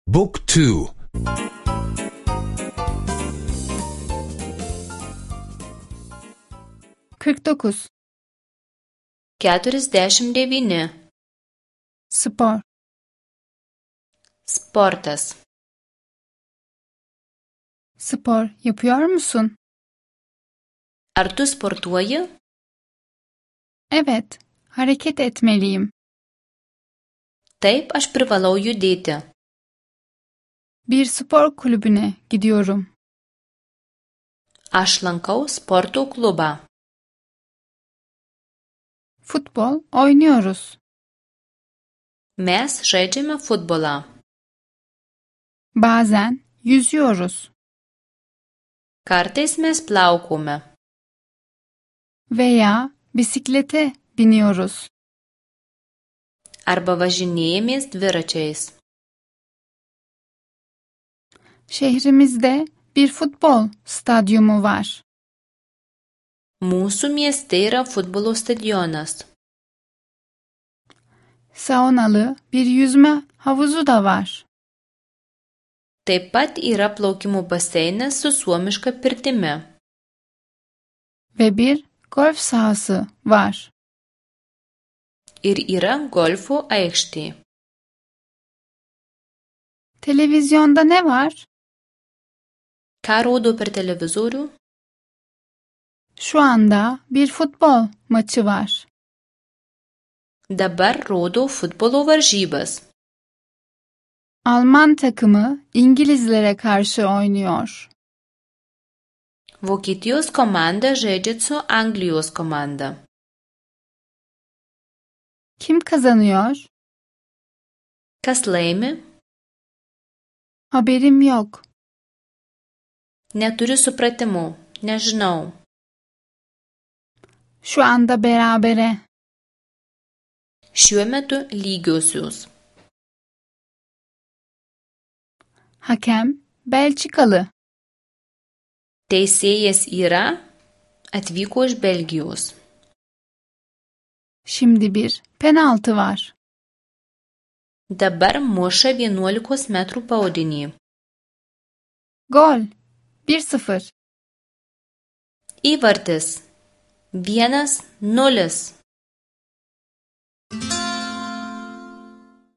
Book 2. 49. 49. Spor. Sportas. Spor yapıyor musun? Ar tu sportuoji? Evet, hareket etmeliyim. Taip, aš privalau judėti. Bir spor kulübüne gidiyorum. Aš lankau sporto klubą. Futbol oynuyoruz. Mes žaidžiame futbolą. Bazen yüzüyoruz. Kartais mes plaukome. Veya bisiklete biniyoruz. Arba važinėjamės dviračiais. Şehrimizde bir futbol stadyumu var. Mūsų mieste yra futbolo stadionas. Saunalı bir yüzme havuzu da var. Taip pat yra plaukimo baseinas su suomiška pirtimi. Ve bir golf sahası var. Ir yra golfo aikštė. Televizyonda ne var? Ką rodo per televizorių? Şu anda bir futbol maçı var. Dabar rodo futbolo varžybas. Alman takımı İngilizlere karşı oynuyor. Vokietijos komanda žaidžia su Anglijos komanda. Kim kazanıyor? Kas laimi? Haberim yok. Neturiu supratimo. Nežinau. Şu anda berabere. Šiuo metu lygiosios. Hakem Belçikalı. Teisėjas atvyko iš Belgijos. Şimdi bir penaltı var. Dabar muša 11 metrų baudinį. Gol. 1-0. Įvartis 1-0.